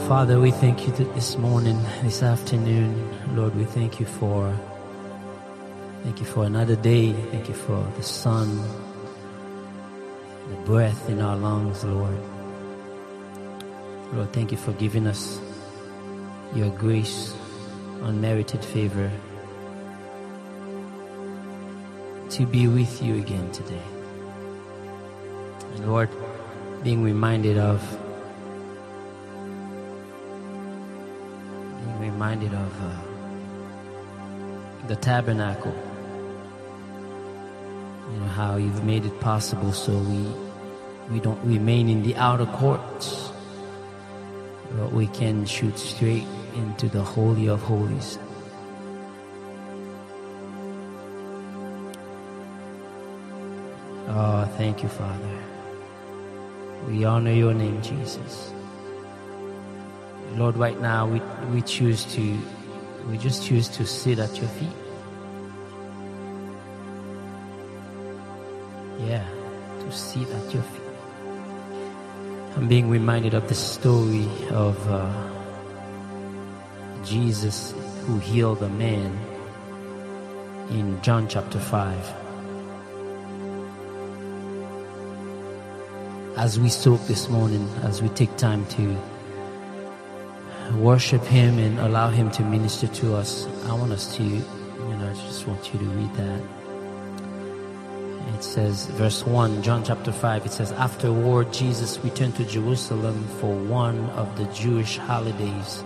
Father, we thank you this morning, this afternoon. Lord, we thank you for another day. Thank you for the sun, the breath in our lungs, Lord. Lord, thank you for giving us your grace, unmerited favor, to be with you again today. And Lord, being reminded of the tabernacle, you know, how you've made it possible so we don't remain in the outer courts, but we can shoot straight into the Holy of Holies. Oh, thank you, Father. We honor your name, Jesus. Lord, right now we just choose to sit at your feet. Yeah, to sit at your feet. I'm being reminded of the story of Jesus who healed a man in John chapter 5. As we soak this morning, as we take time to worship him and allow him to minister to us, I want us to, I just want you to read that. It says, verse 1, John chapter 5, it says, afterward, Jesus returned to Jerusalem for one of the Jewish holidays.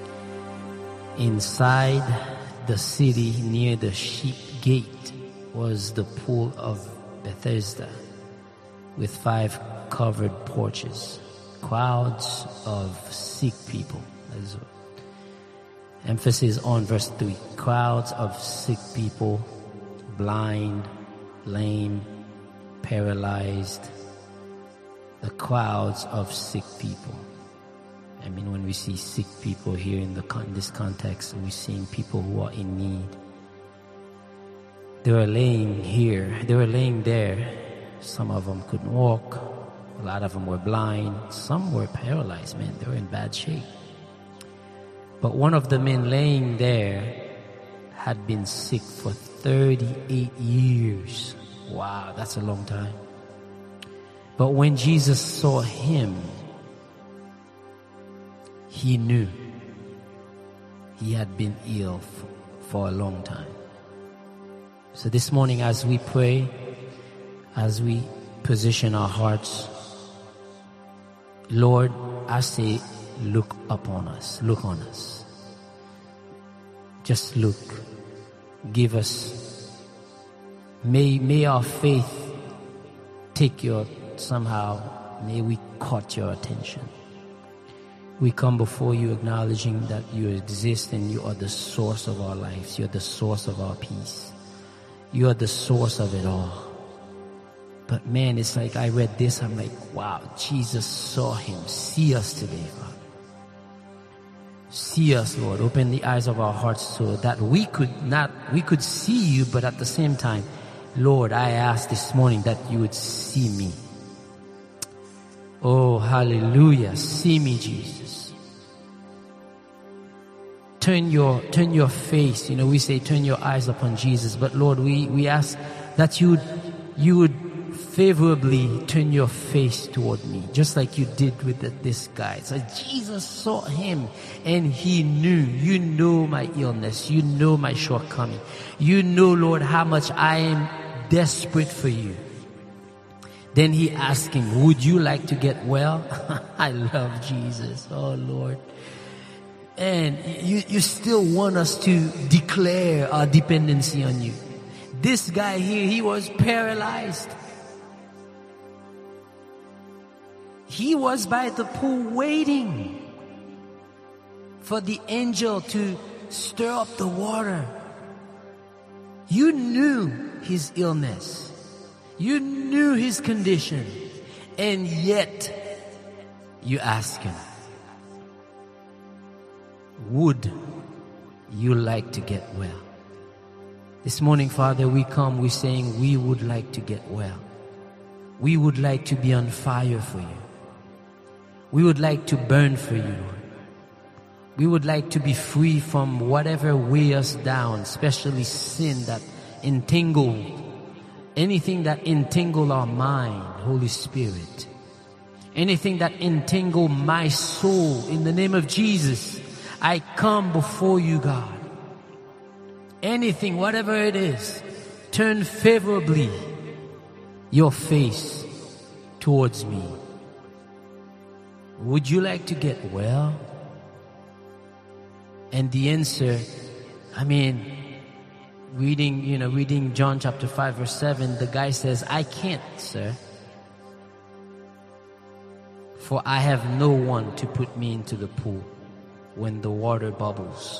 Inside the city, near the sheep gate, was the pool of Bethesda, with 5 covered porches. Crowds of sick people. Emphasis on verse 3. Crowds of sick people, blind, lame, paralyzed. The crowds of sick people. I mean, when we see sick people here in this context, we're seeing people who are in need. They were laying here. They were laying there. Some of them couldn't walk. A lot of them were blind. Some were paralyzed, man. They were in bad shape. But one of the men laying there had been sick for 38 years. Wow, that's a long time. But when Jesus saw him, he knew he had been ill for a long time. So this morning, as we pray, as we position our hearts, Lord, I say, look upon us. Look on us. Just look. Give us. May our faith take may we caught your attention. We come before you acknowledging that you exist and you are the source of our lives. You're the source of our peace. You are the source of it all. But man, it's like I read this, I'm like, wow, Jesus saw him. See us today, Father. See us, Lord. Open the eyes of our hearts so that we could see you, but at the same time, Lord, I ask this morning that you would see me. Oh, hallelujah. See me, Jesus. Turn your face. We say turn your eyes upon Jesus, but Lord, we ask that you would favorably turn your face toward me, just like you did with this guy. So Jesus saw him and he knew. You know my illness. You know my shortcoming. You know, Lord, how much I am desperate for you. Then he asked him, would you like to get well? I love Jesus. Oh, Lord. And you still want us to declare our dependency on you. This guy here, he was paralyzed. He was by the pool waiting for the angel to stir up the water. You knew his illness. You knew his condition. And yet, you asked him, would you like to get well? This morning, Father, we're saying we would like to get well. We would like to be on fire for you. We would like to burn for you, Lord. We would like to be free from whatever weighs us down, especially sin that entangled, anything that entangle our mind, Holy Spirit. Anything that entangle my soul, in the name of Jesus, I come before you, God. Anything, whatever it is, turn favorably your face towards me. Would you like to get well? And the answer, reading John chapter 5 verse 7, the guy says, I can't, sir. For I have no one to put me into the pool when the water bubbles.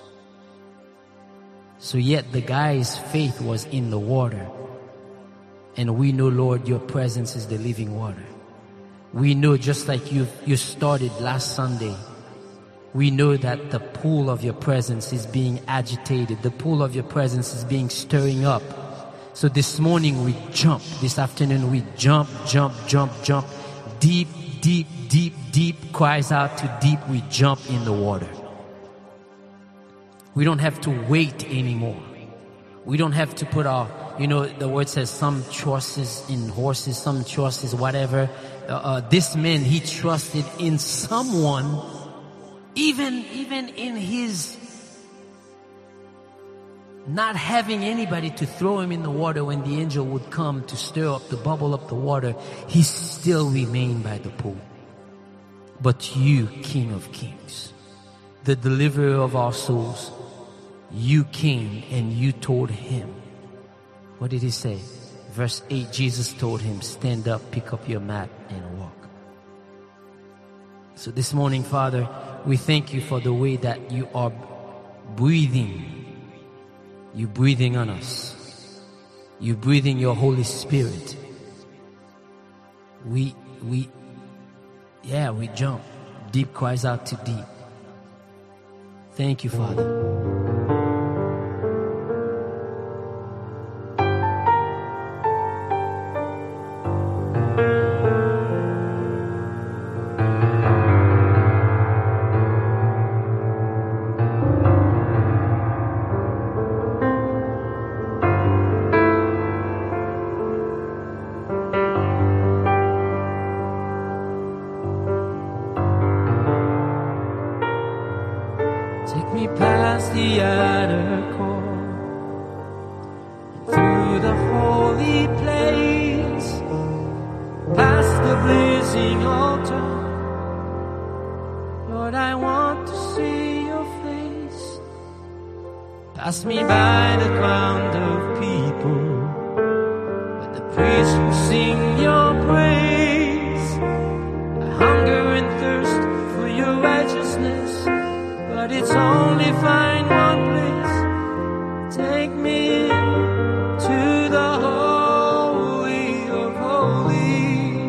So yet the guy's faith was in the water. And we know, Lord, your presence is the living water. We know, just like you started last Sunday, we know that the pool of your presence is being agitated. The pool of your presence is being stirring up. So this morning we jump. This afternoon we jump. Deep, deep, deep, deep cries out to deep. We jump in the water. We don't have to wait anymore. We don't have to put our, the word says some trusts in horses, some trusts whatever. This man, he trusted in someone, even in his not having anybody to throw him in the water when the angel would come to stir up, to bubble up the water, he still remained by the pool. But you, King of Kings, the deliverer of our souls, you came and you told him. What did he say? Verse 8, Jesus told him, stand up, pick up your mat and walk. So this morning, Father, we thank you for the way that you are breathing. You breathing on us. You breathing your Holy Spirit. We jump. Deep cries out to deep. Thank you, Father. Take me past the outer court, through the holy place, past the blazing altar. Lord, I want to see your face. Pass me by the crowd of people, but the priest will sing your praise. I hunger and thirst for your righteousness, but it's only find one place. Take me to the Holy of Holies.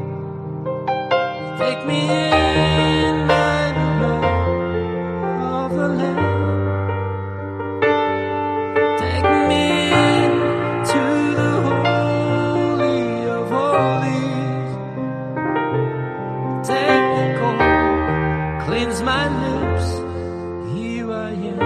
Take me in by the blood of the Lamb. Take me to the Holy of Holies. Take the cold, cleanse my lips. Here I am.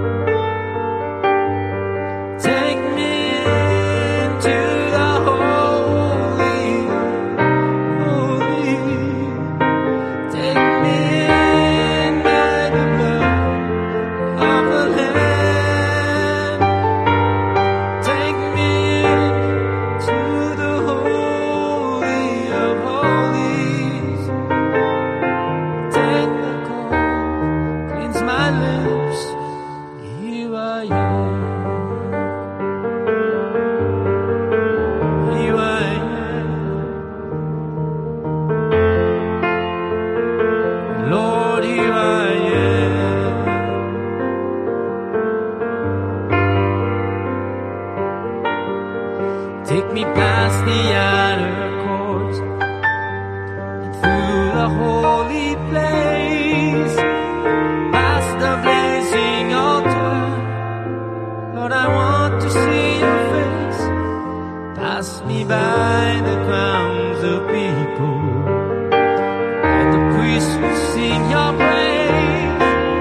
Take me into the Holy of Holies. Take me in by the blood of the Lamb. Take me to the Holy of Holies. Take the cold, cleanse my lips. Here I am. Here I am. Lord, here I am. Take me past the outer courts and through the holy place, past the blazing altar. Lord, I want to see your face. Pass me by the crowds of people, and the priest will sing your praise.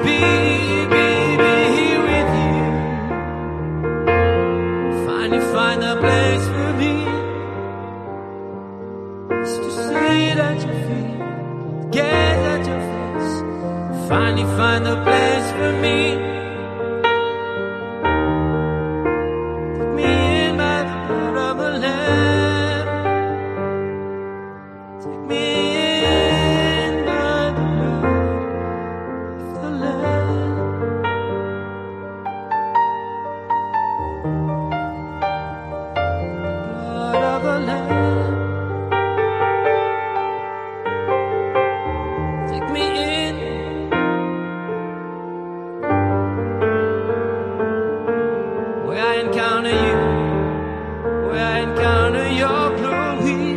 be with you. Finally find a place for me, just to sit at your feet, gaze at your face. Finally find a place for me. Take me in by the blood of the Lamb. Take me in by the blood of the Lamb. Blood of the Lamb. Take me in. Where I encounter you, where I encounter your glory.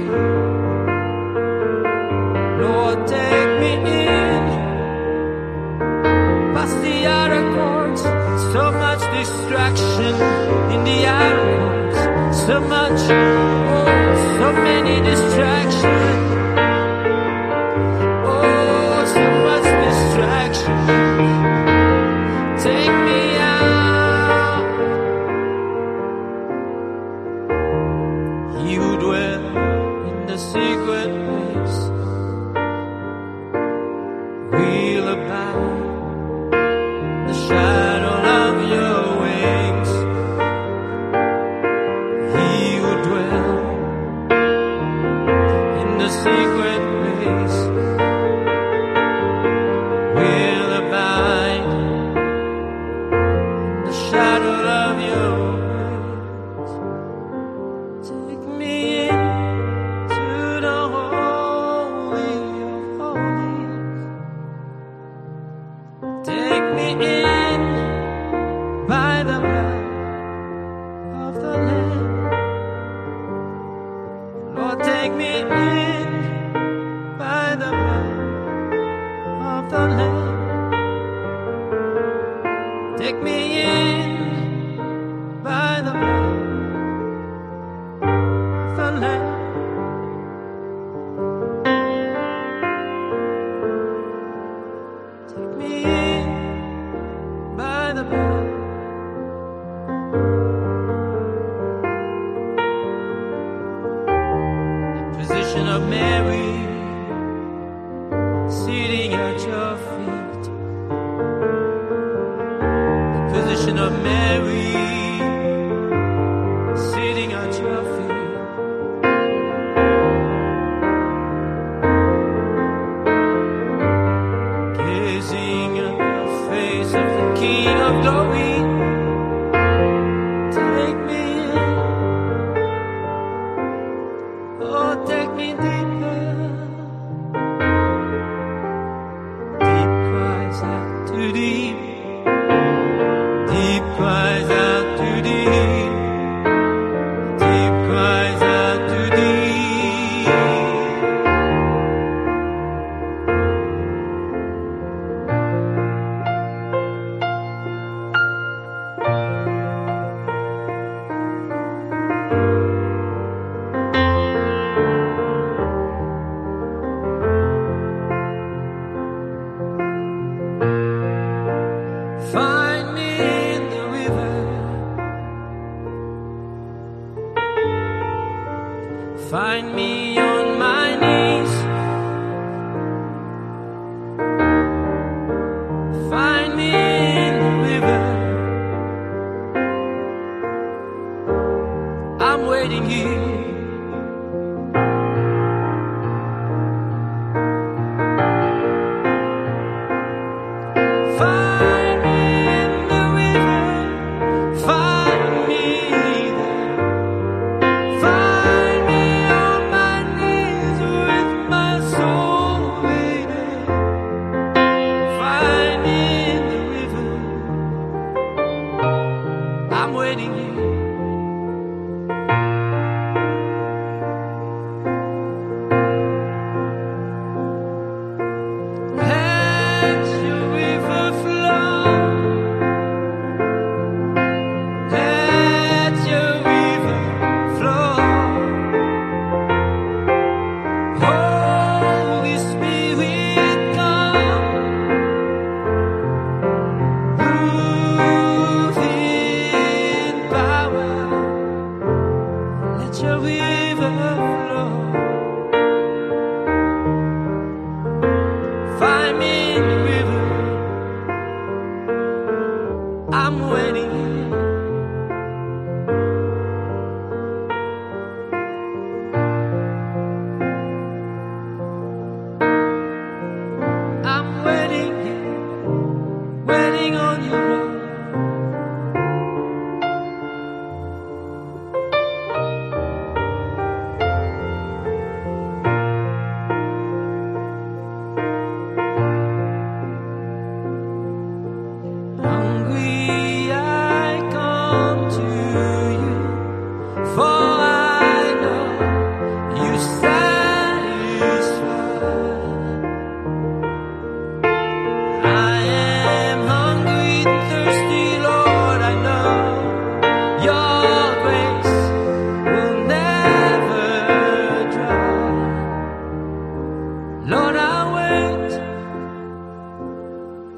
Lord, take me in, past the outer courts. So much distraction in the outer courts. So much, oh, so many distractions. Oh, so much distraction. Take me out. He who dwell in the secret place will abide in the shadow of your wings. He who dwell in the secret place will abide in the shadow of your wings. Take me into the holy of holies. Take me in by the blood of the Lamb. Lord, take me in by the blood of the Lamb. Take me in by the blood of the Lamb. Take me in by the blood. Position of Mary, sitting at your feet. The position of Mary, sitting at your feet. Gazing at the face of the King of Glory. Take me in. Oh, take me deeper. Deep cries out to deep. Deep cries out to deep. Deep cries out to deep. Find me in the river. Find me on my knees. Find me in the river. I'm waiting here. Find me in the river. Find me there. Find me on my knees with my soul waiting. Find me in the river. I'm waiting here. Let your river flow.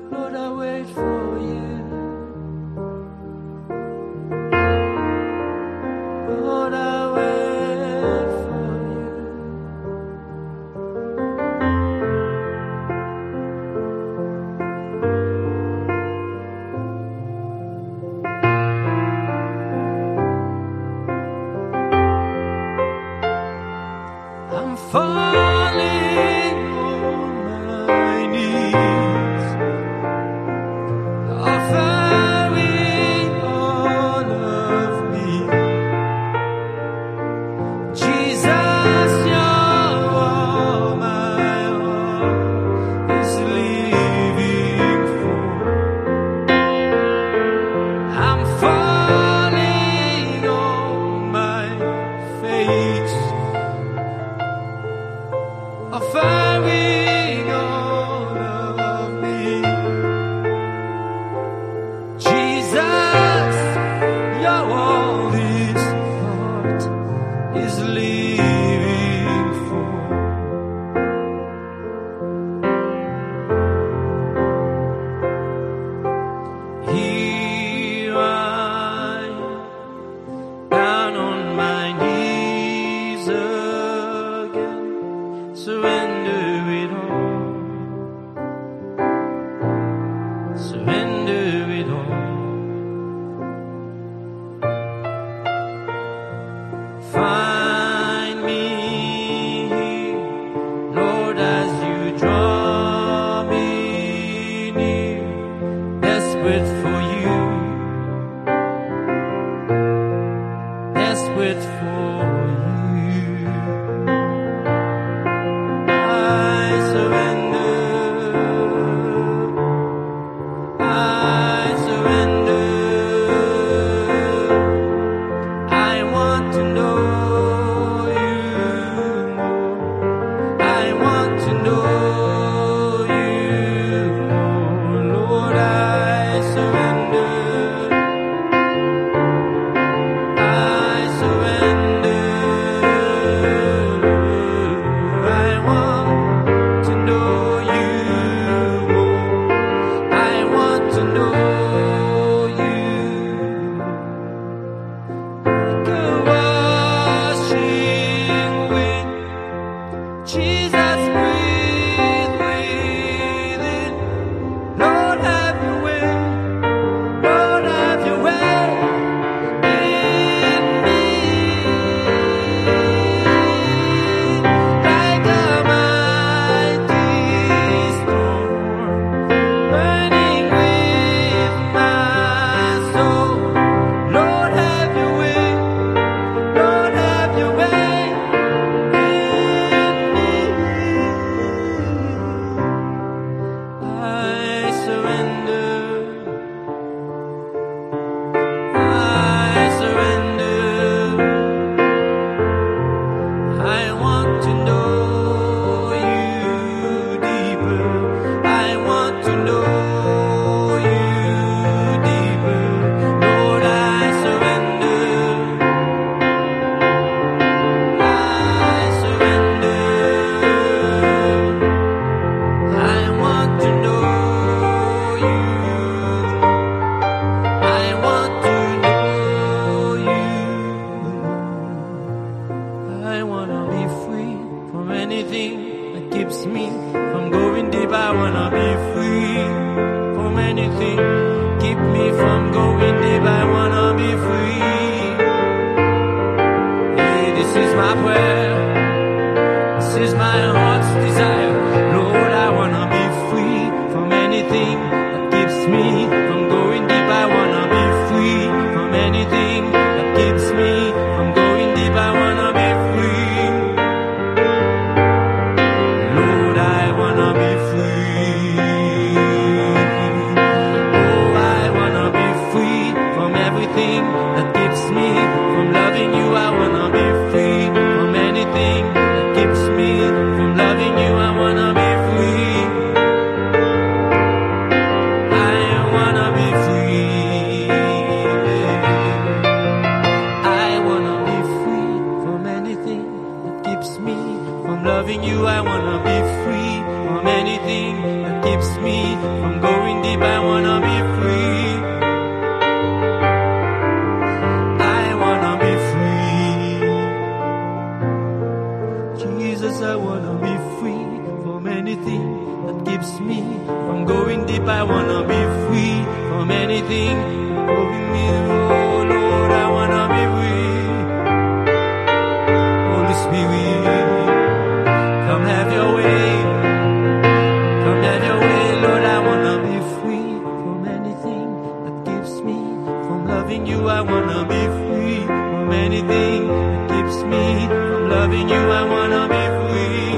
Lord, I wait for you. Lord, I wait for you. I'm falling on my knees, offering all of me. Jesus, you're all my heart is living for. I'm falling on my face, offering all of me. Jesus, you're all this heart is living for. Here I am, down on my knees again, surrender it all, surrender it all. Find me here, Lord, as you draw me near, desperate for you, desperate for you. I surrender, I surrender. I want to know you more. I want to know you more. Lord, I surrender. I surrender. I want to know you more. I want to know you. Like a washing wind, Jesus, breathe within. Lord, have your way. Lord, have your way in me. Like a mighty storm, burning within anything holding me. Oh Lord, I wanna be free. Holy Spirit, come have your way. Come have your way, Lord. I wanna be free from anything that keeps me from loving you. I wanna be free from anything that keeps me from loving you. I wanna be free.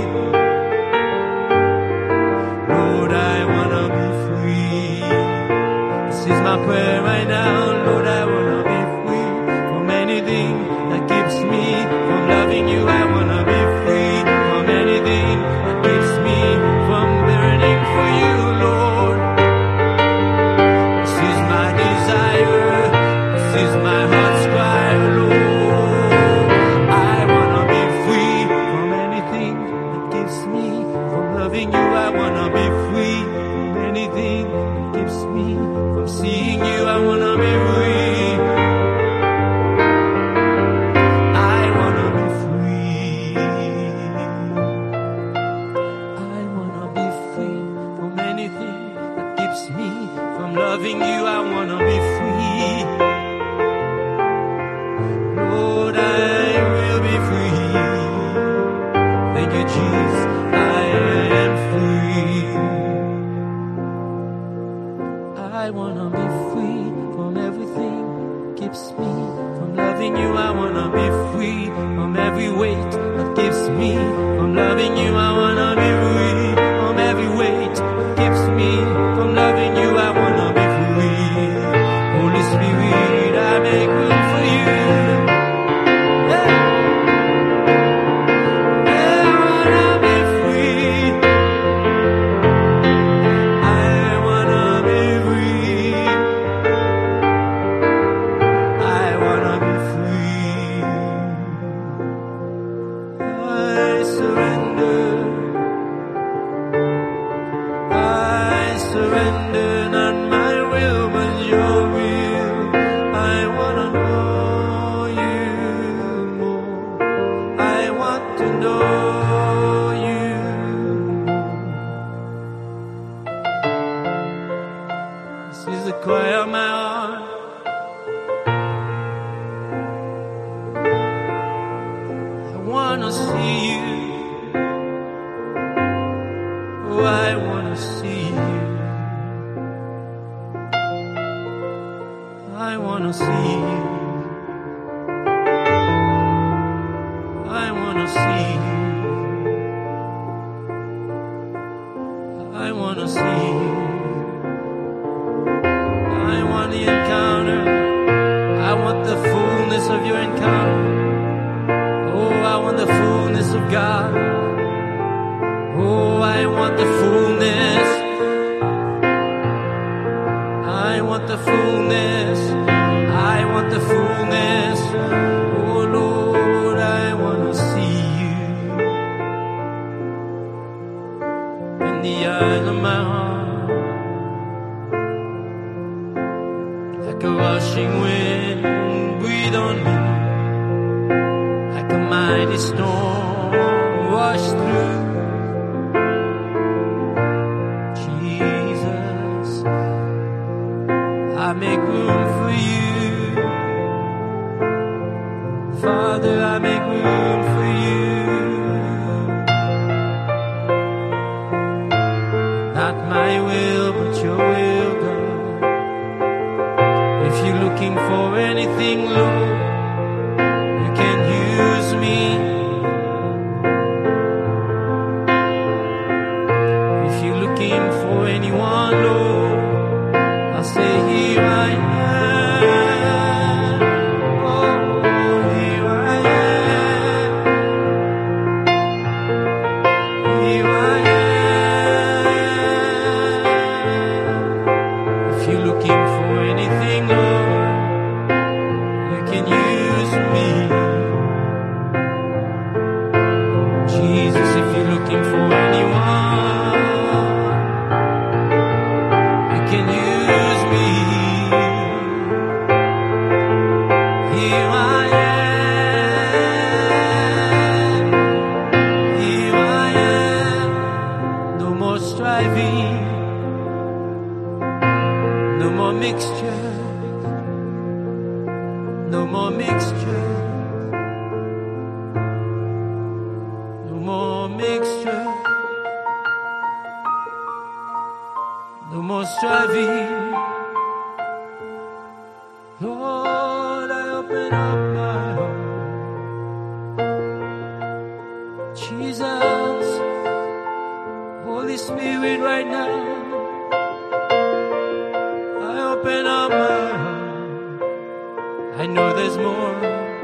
Lord, I wanna be free. This is my prayer right now. Lord, I wanna be free from anything that keeps me from loving you. I wanna be free from anything that keeps me from burning for you, Lord. This is my desire. This is my heart's cry, Lord. I wanna be free from anything that keeps me from loving you. I wanna be free from anything that keeps me from seeing you. I wanna be free. I wanna be free. I wanna be free from anything that keeps me from loving you. I wanna be free. Lord, I will be free. Thank you, Jesus. I am free. I wanna be free from everything that keeps me from loving you. I wanna be free from every weight that keeps me from loving you. I wanna be free from every weight that keeps me from loving you. I wanna be free. Holy Spirit, I make room for you. Yeah. I wanna be free. I wanna be free. I wanna be free. I surrender. I surrender, not my will, but your will. I wanna know you more. I want to know you more. This is the cry of my heart. I wanna see you. Oh, I wanna see you. I wanna see you. I wanna see you. I wanna see you. I want the encounter. I want the fullness of your encounter. Oh, I want the fullness of God. Oh, I want the fullness. I want the fullness. I want the fullness. Oh Lord, I want to see you in the eyes of my heart. Like a rushing wind, breathe on me. Like a mighty storm, wash through. I make room for you. Father, I make room for you. Not my will, but your will, God. If you're looking for anything, Lord, you can use me. If you're looking for anyone, Lord, I say here I am. Oh, here I am. Here I am. If you're looking for anything, Lord, you can use me. Jesus, if you're looking for anyone, you can use me. Here I am. Here I am. No more striving. No more more mixture. No more mixture. No more mixture. No more striving. Lord, I open up my heart. Jesus, Holy Spirit, right now, I open up my heart. I know there's more.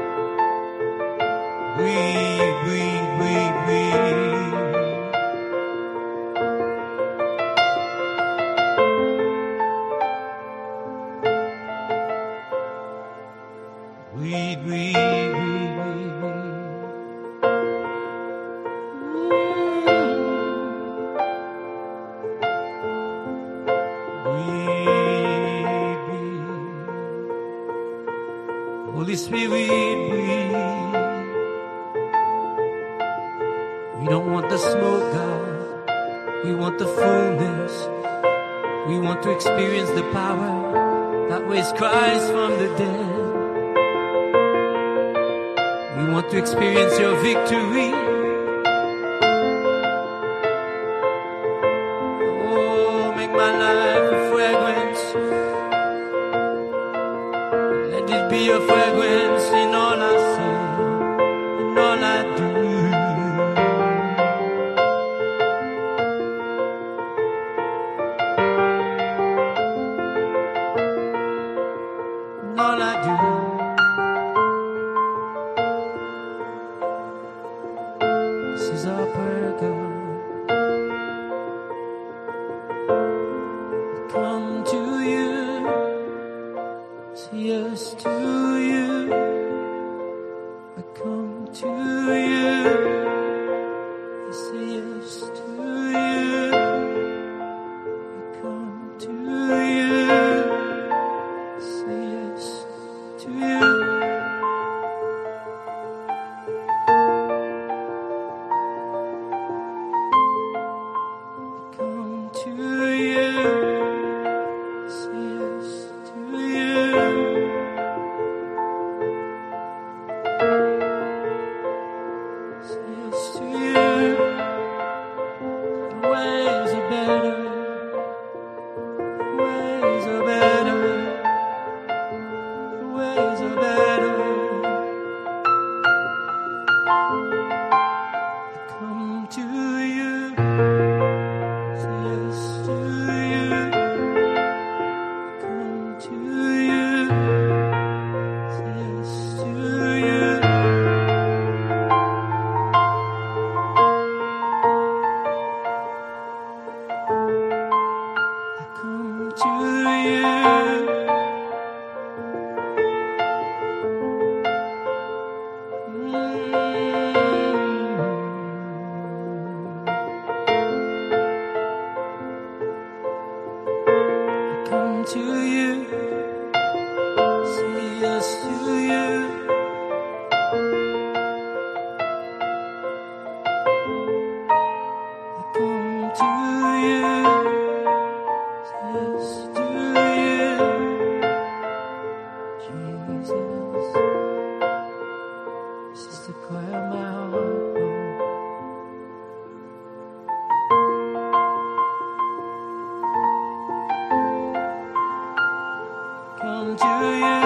Holy Spirit, we don't want the smoke, God. We want the fullness. We want to experience the power that raised Christ from the dead. We want to experience your victory. Oh, make my life a fragrance. Let it be a fragrance in all I say, in all I do. In all I do. This is our prayer, God. Come to you. Say yes to you. I come to you. I say yes to you. I come to you. I say yes to you. I come to you. I say yes to you. Say yes to you. The ways are better. The ways are better. The ways are better. I come to you. Say yes to you. I come to you. Say yes to you. I come to you. I come to you. Say yes to you. I come to you. Say yes to you. Jesus, this is the cry of my heart. Come to you.